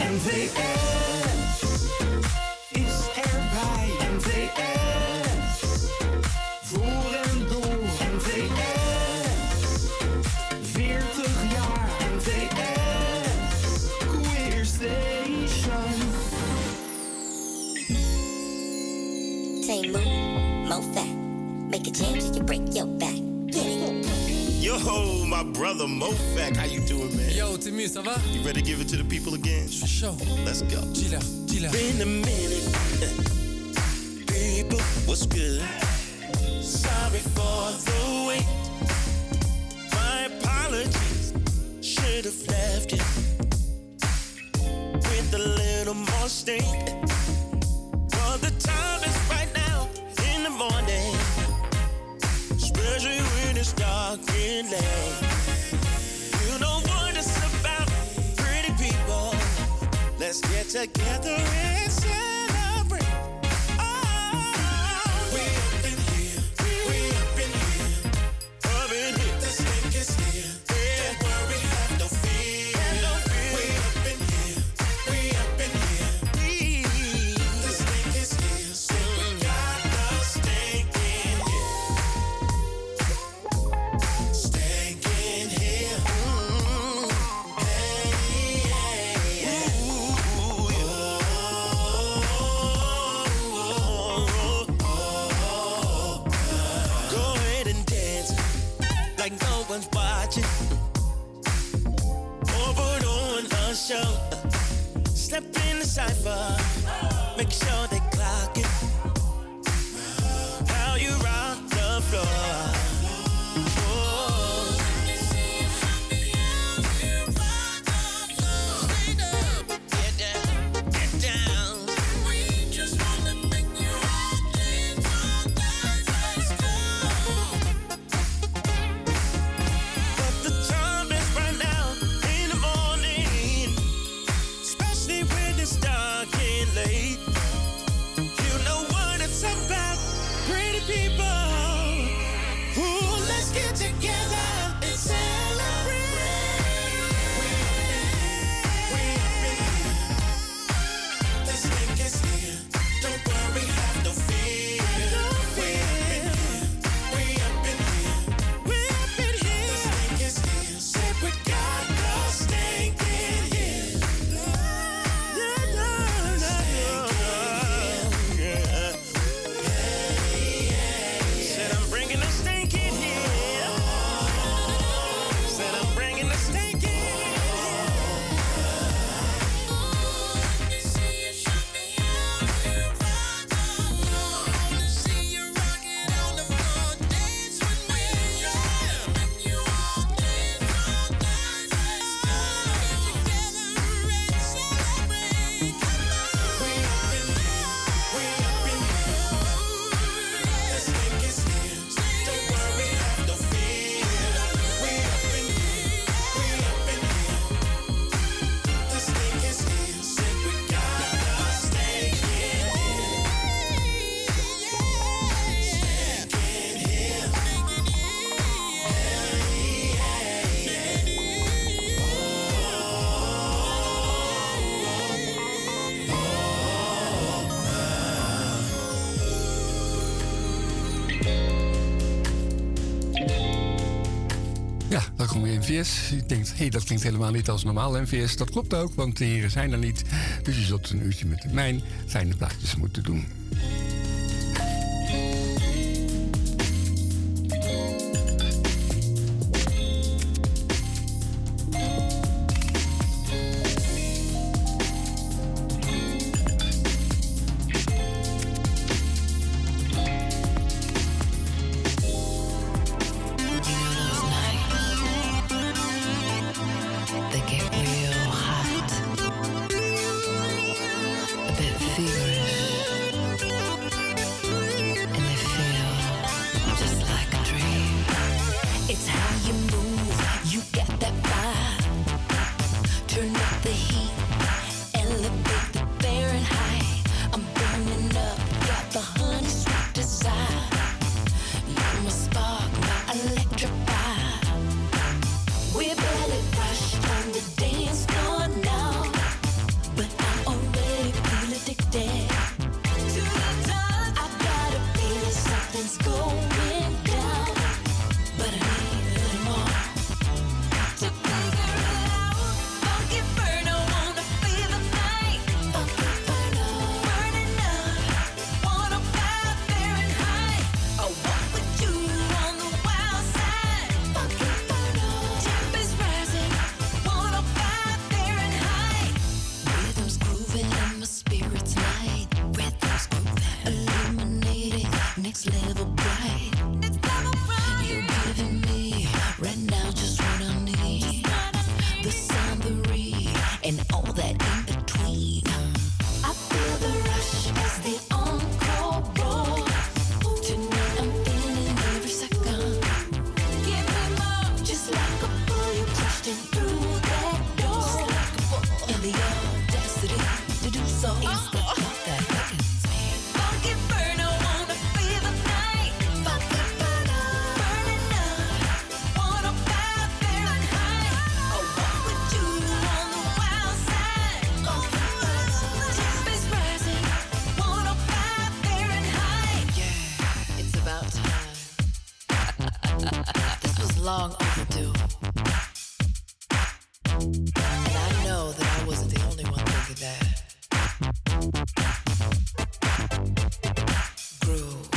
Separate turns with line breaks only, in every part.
NVS is erbij. NVS voor en door. NVS 40 jaar. NVS Queer Station.
Say move, mo fat. Make a change or you break your back. Get it.
Yo, my brother Mofac, how you doing, man?
Yo, Timmy, ça va?
You ready to give it to the people again?
Sure.
Let's go.
Chilla.
Been a minute, people, what's good? Sorry for the wait. My apologies, should have left you with a little more steak. Well, the time is right now in the morning, especially when it's dark and late. You know what it's about, pretty people. Let's get together and celebrate. Oh, we up in here, we up in here, up in here. The snake is here. Yeah. Don't worry, have no fear. We up in here, we up in here. The snake is here, so we got the snake in here. Snake in here. Go ahead and dance like no one's watching. Or put on a show. Step in the cypher. Make sure they clock it. How you rock the floor. Get down. But the time is right now in the morning, especially when it's dark and late. You know what it's about, pretty people. Ooh, let's get together and celebrate. We up in here. The snake is here. Don't worry, have no fear. We up in here. We up in here. We up in here. The snake is here. Said we got the snake in here. Said I'm bringing the snake in here. Said I'm bringing the snake in here. We up in here. We up in here. The snake is here. Don't worry, have no fear. We up in here. We up in here. The snake is here. Said we got the snake in here. Snake in here.
Ja, dan komt weer NVS. Je denkt, hé, dat klinkt helemaal niet als normaal NVS. Dat klopt ook, want de heren zijn er niet. Dus je zult een uurtje met mijn fijne plaatjes moeten doen.
They get real hot, a bit feverish.
long overdue. And I know that I wasn't the only one thinking that. Groove.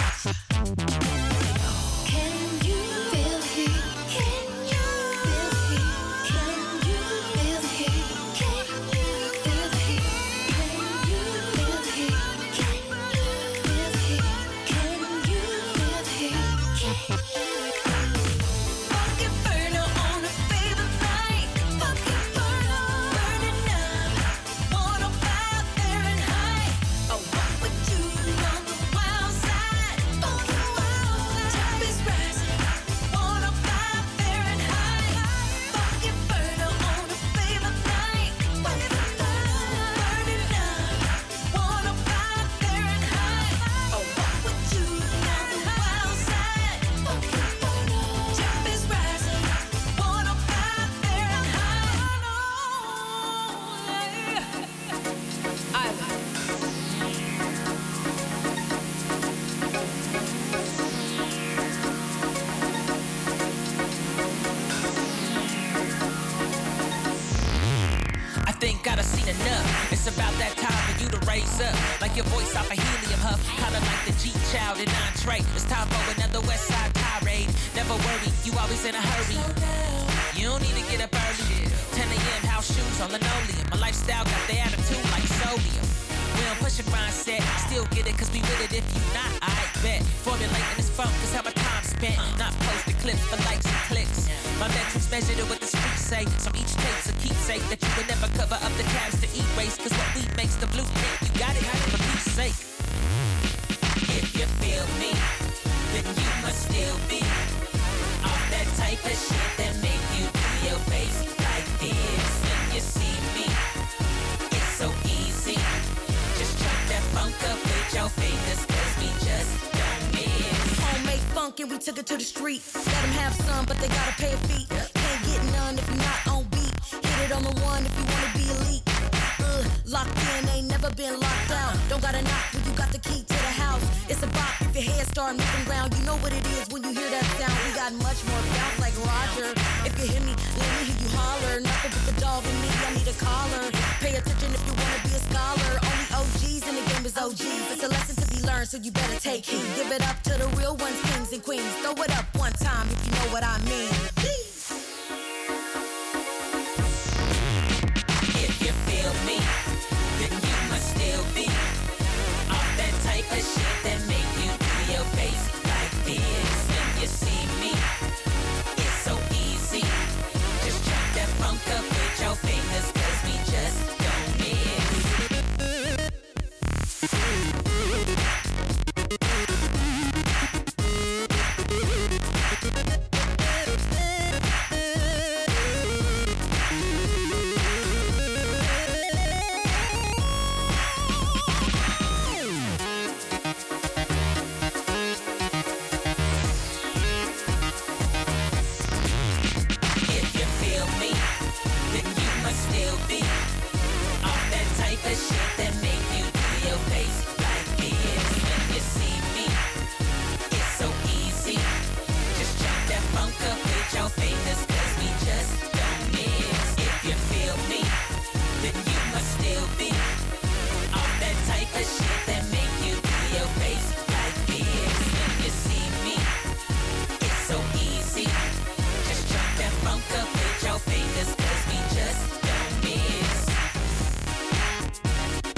Can you feel the heat? Can you feel the heat? Can you feel the heat? Can you feel the heat? Can you feel the heat? Can you feel the heat? Can you feel the heat? Can you? Funky burner on a favorite night. Funky burner, burning up. 105 Fahrenheit. Oh, what would you on the wild side? Funky burner, temp is rising. 105 Fahrenheit. Funky burner on a favorite night. Funky burner, burning up. 105 Fahrenheit. Oh, what would you on the wild side? Funky burner, temp is rising. 105 Fahrenheit.
I think I've seen enough. It's about that time for you to raise up. Like your voice off a helium huff. Kinda like the G Child in Entree. It's time for another West Side tirade. Never worry, you always in a hurry. You don't need to get up early. 10 a.m. house shoes on linoleum. My lifestyle got the attitude like sodium. We don't push a mindset. Still get it cause we with it if you not, I bet. Formulating this funk is how my time spent. Not posting clips for likes and clicks. My metrics measured it what the streets say. So each tape's a keepsake that you would never cover up the tabs to erase. Cause what we makes the blueprint. You got it, for peace sake. If you feel me, then you must still be off that type of shit that make you do your face like this. When you see me, it's so easy. Just chop that funk up with your fingers, cause we just don't miss.
Homemade funk and we took it to the street. Let them have some, but they gotta pay a fee. Can't get none if you're not on beat. Hit it on the one if you wanna be elite. Locked in, ain't never been locked out. Don't gotta knock when you got the key to the house. It's a bop if your head start moving round. You know what it is when you hear that sound. We got much more bounce like Roger. If you hear me, let me hear you holler. Nothing but the dog in me, I need a collar. Pay attention if you wanna be a scholar. Only OGs in the game is OGs. It's a lesson to be learned, so you better take heed. Give it up to the real ones, kings and queens. Throw it up one time if you know what I mean.
If you feel me, then you must still be off that type of shit that make you do your face like this. When you see me, it's so easy. Just chop that funk up with your fingers, cause we just don't miss. If you feel me, then you must still be off that type of shit that make you do your face like this. When you see me, it's so easy. Just chop that funk up with your fingers, cause we just don't miss. If you feel me, then you must still be off that type of shit that make you do your face like this. When you see me, it's so easy. Just chop that funk up with your fingers, cause we just don't miss.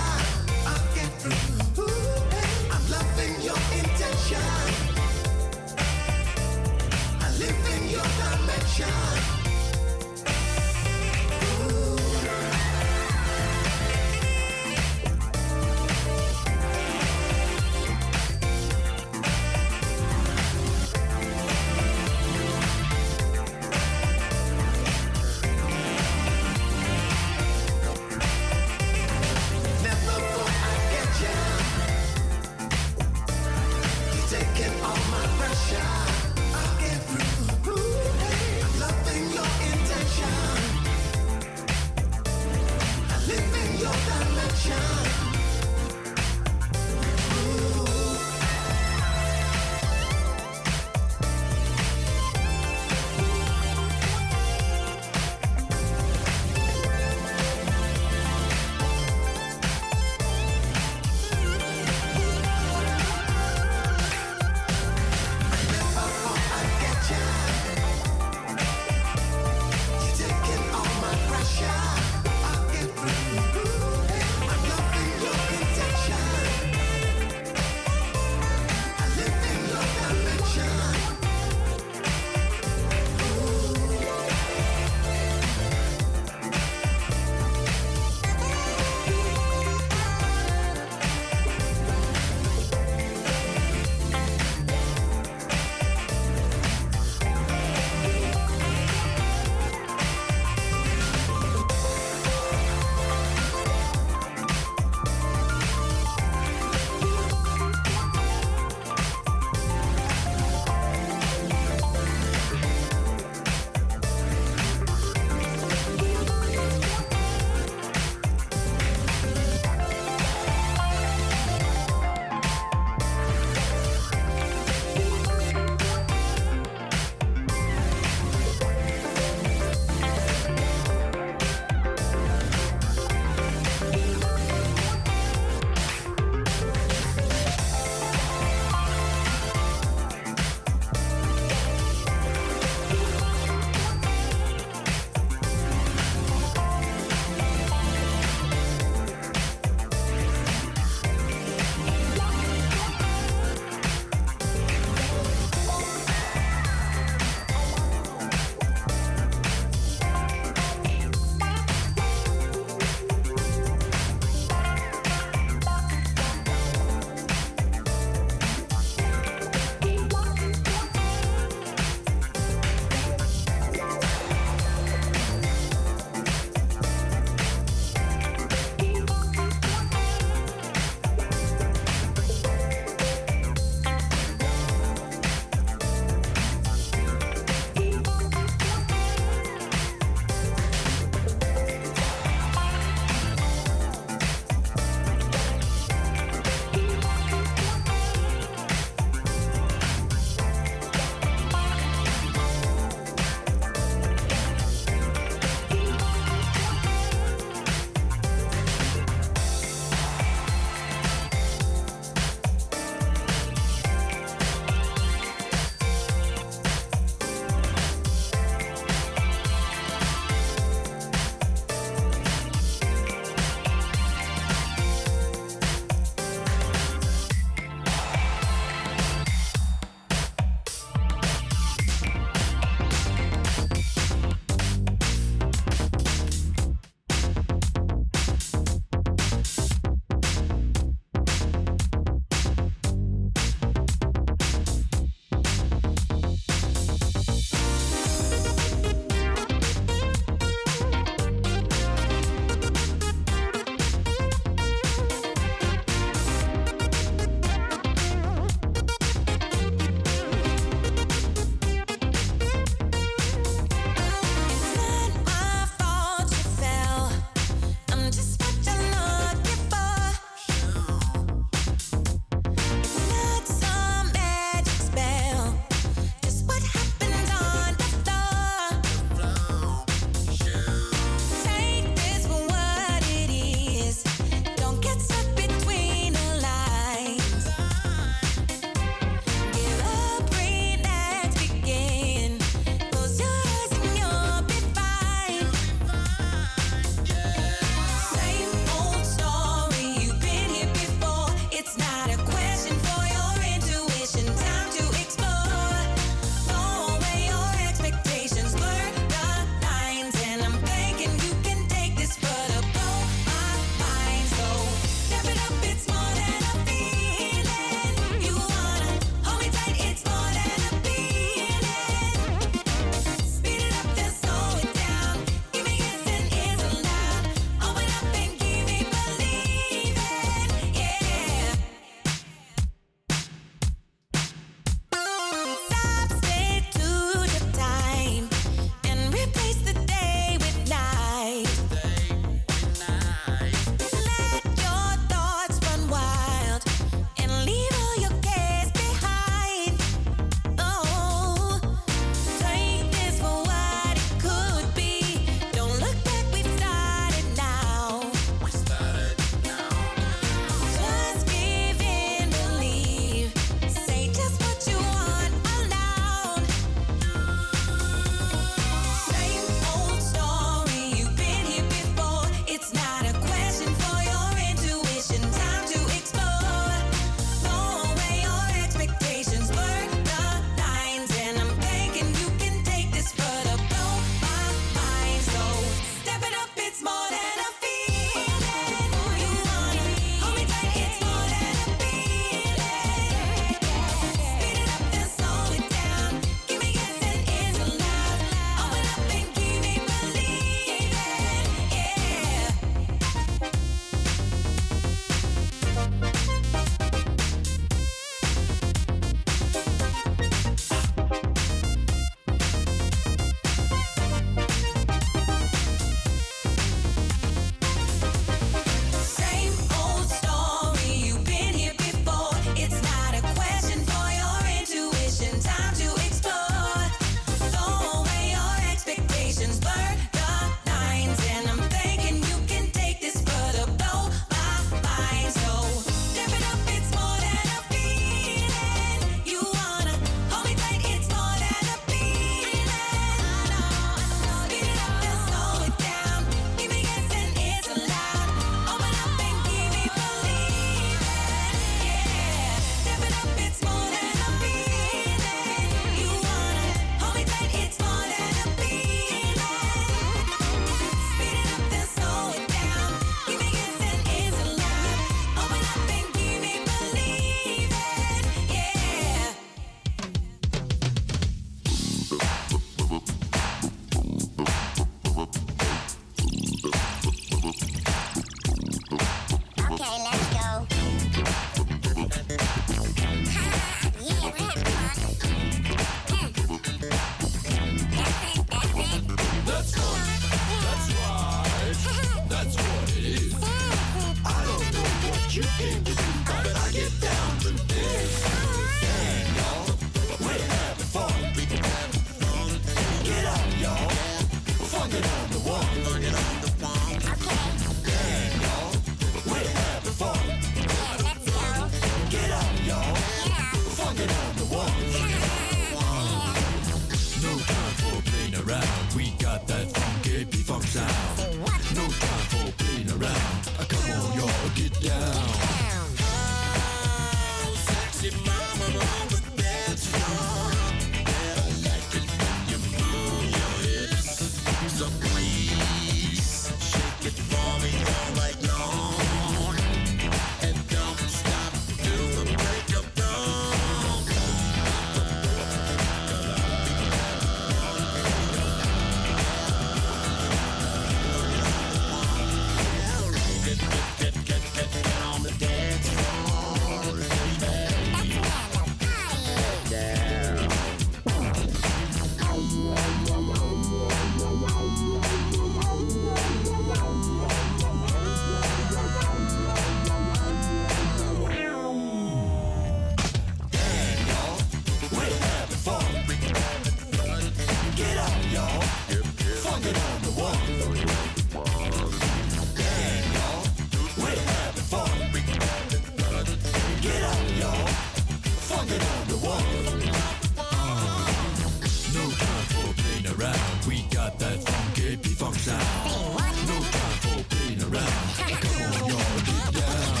got that funky P-Funk sound. No time for playing around. Come on, y'all, get down.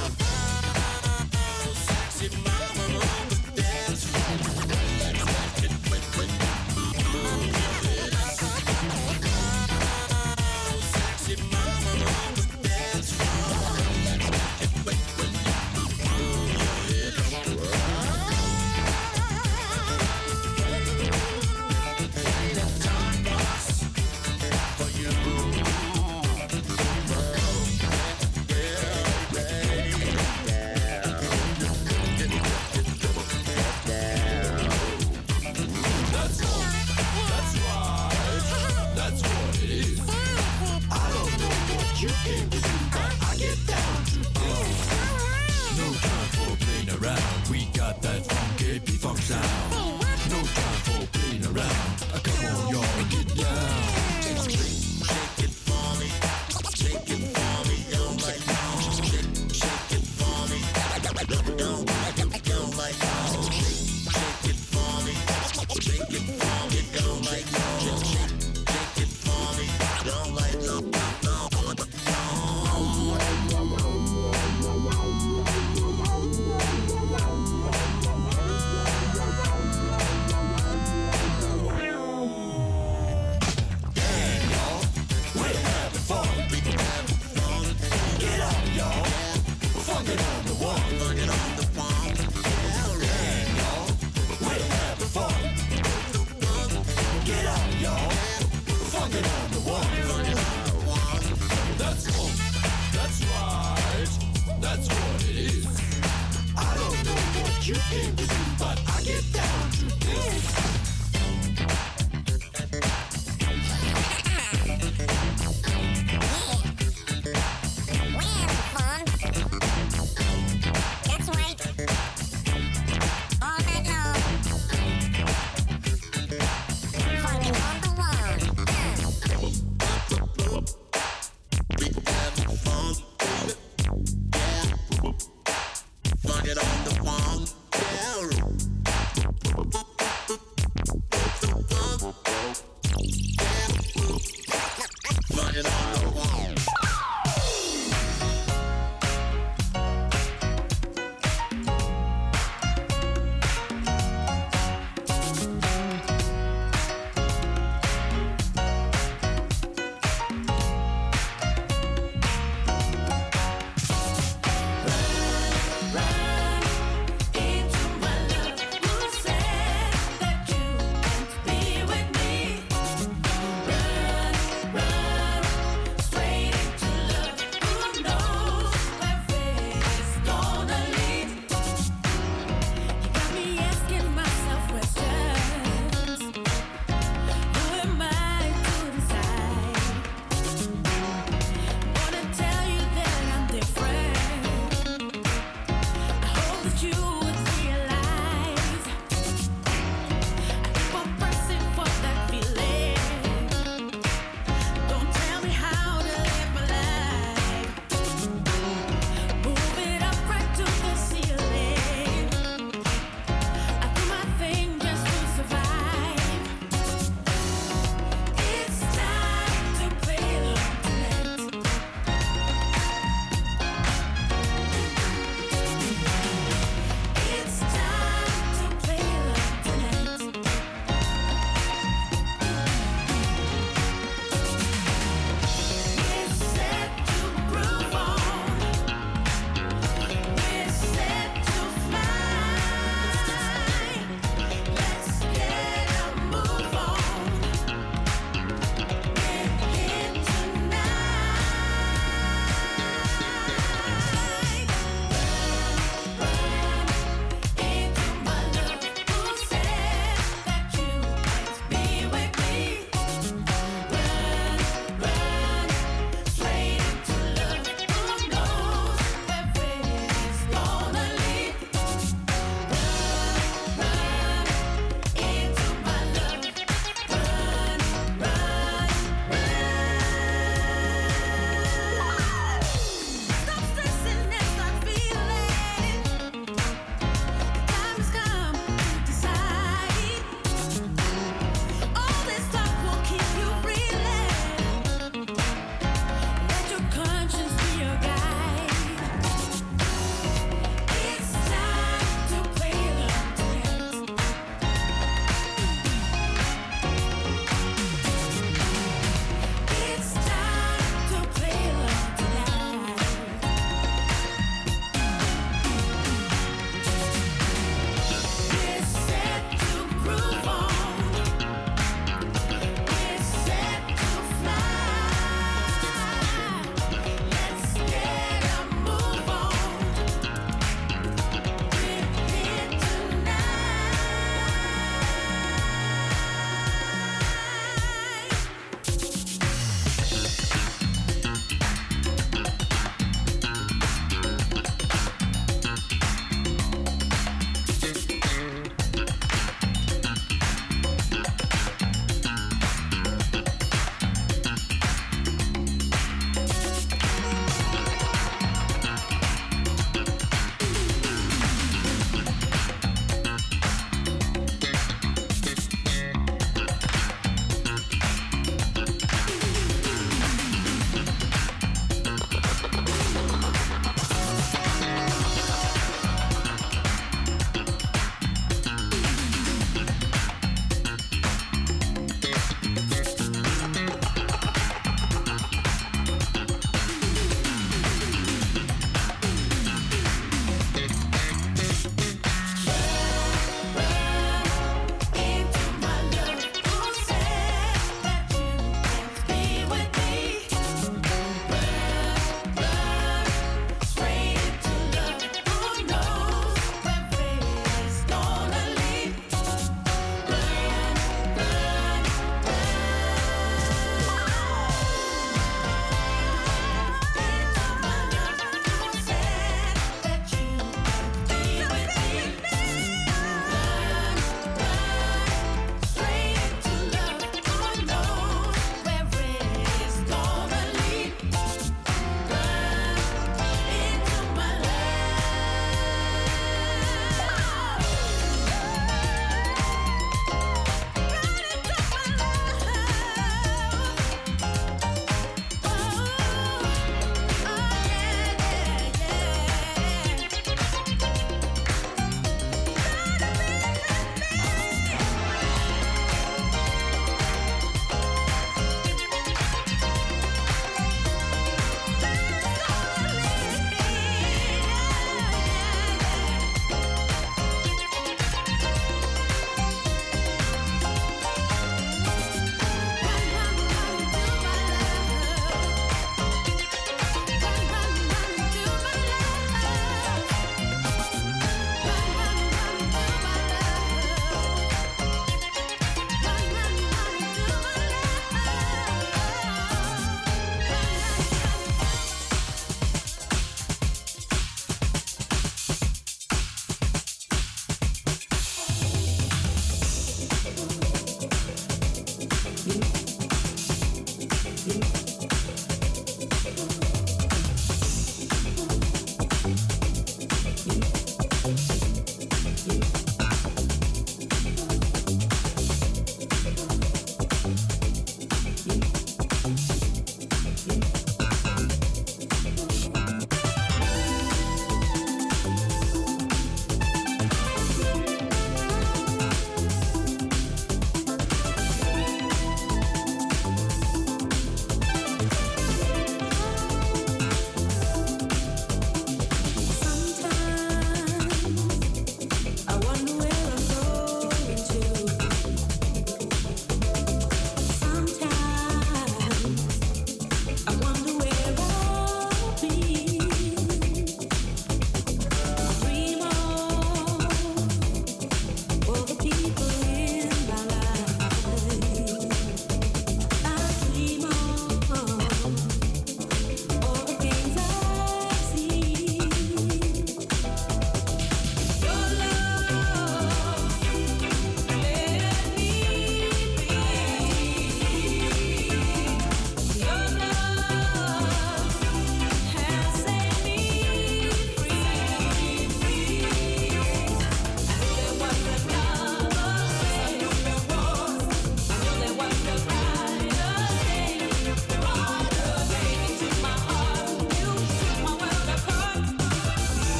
Sexy mama on the dance floor. Sexy mama on the dance floor. The time boss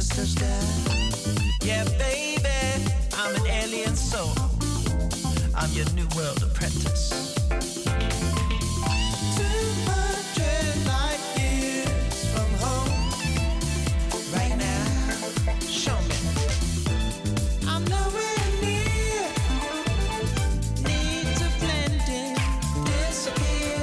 just touched down. Yeah, baby, I'm an alien soul. I'm your new world apprentice. 200 light years from home. Right now, show me. I'm nowhere near. Need to blend in, disappear.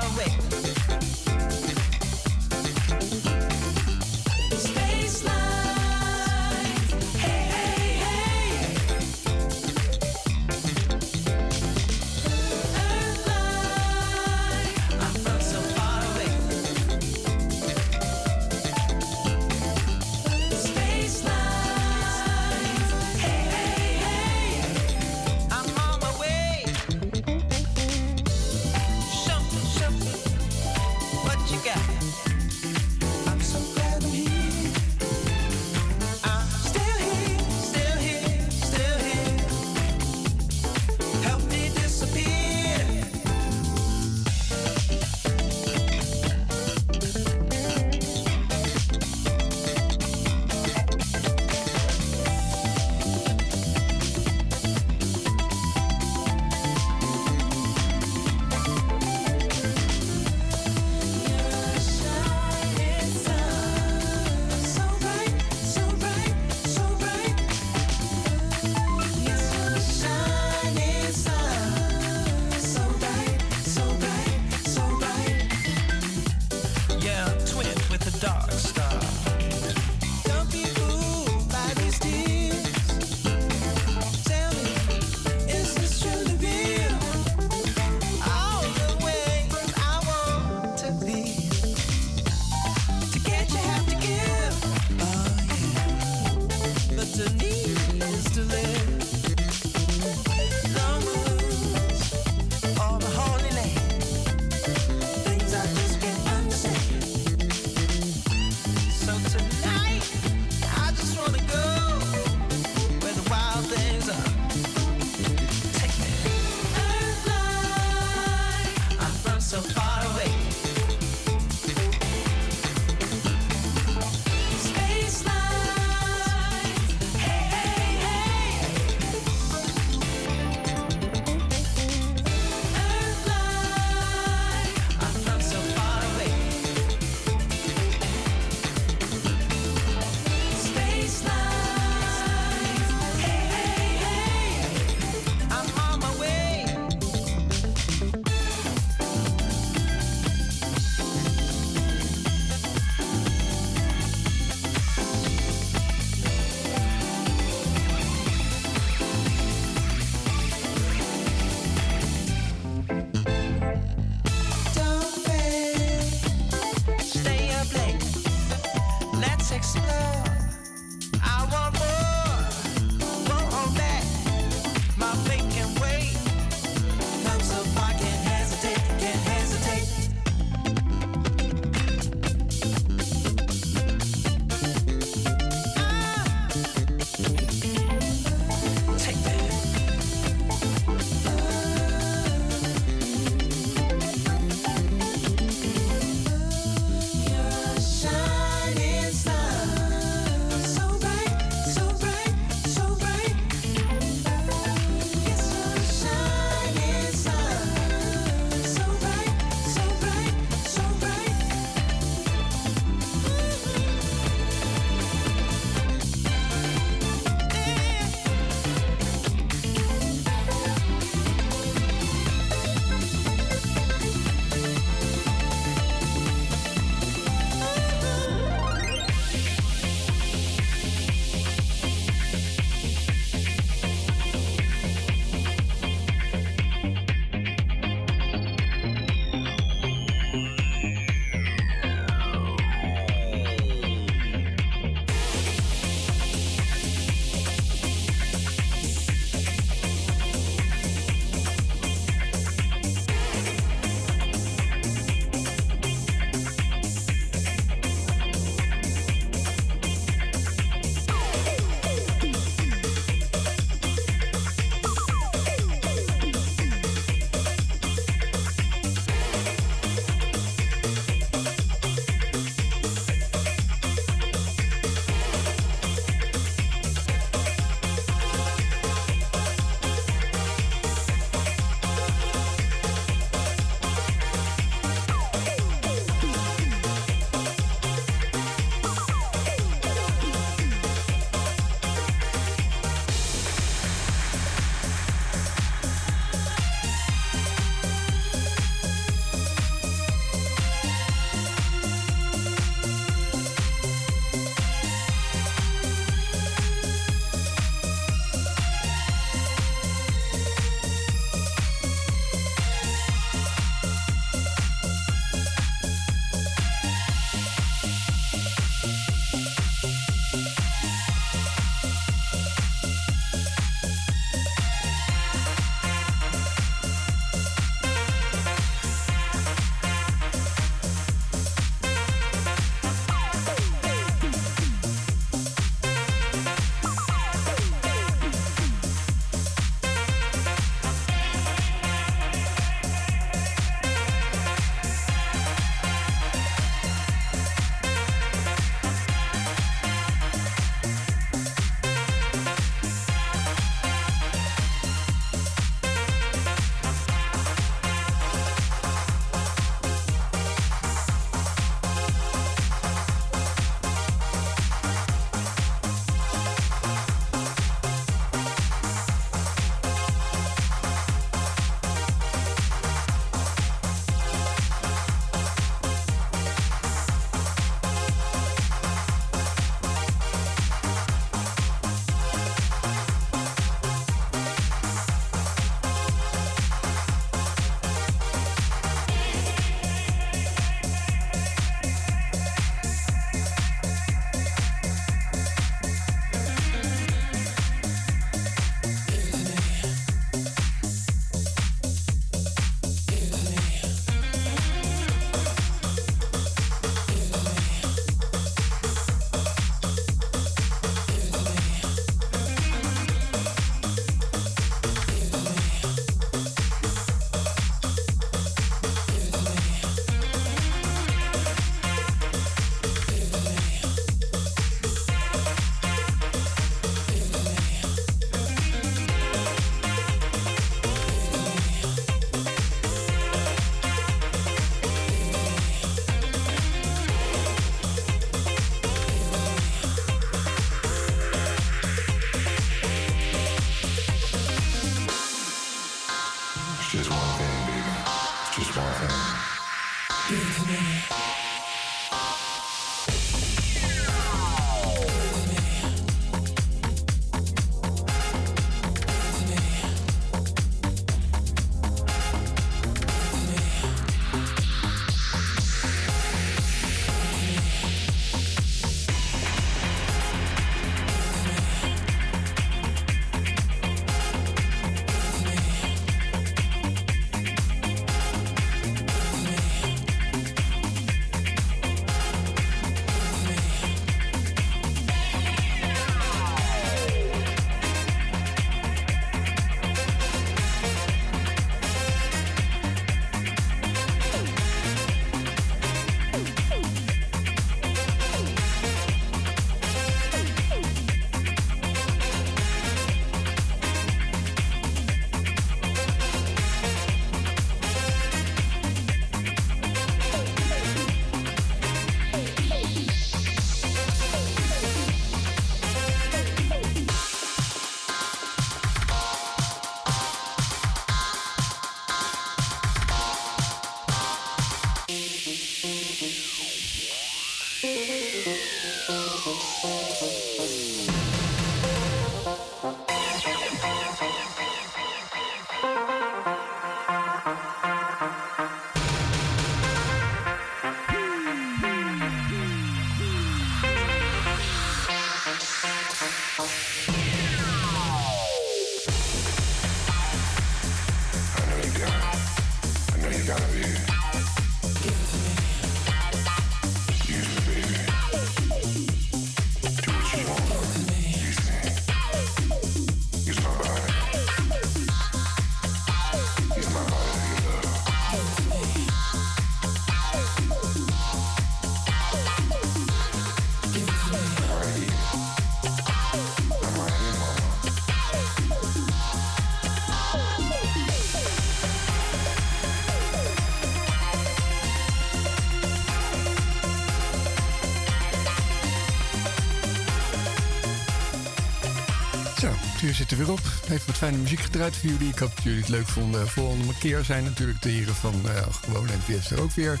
Het uur zit er weer op. Even wat fijne muziek gedraaid voor jullie. Ik hoop dat jullie het leuk vonden. Volgende keer zijn natuurlijk de heren van gewoon NVS er ook weer.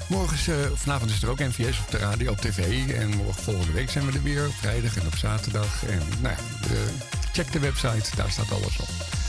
Vanavond is er ook NVS op de radio, op tv. En volgende week zijn we er weer. Op vrijdag en op zaterdag. En nou ja, check de website, daar staat alles op.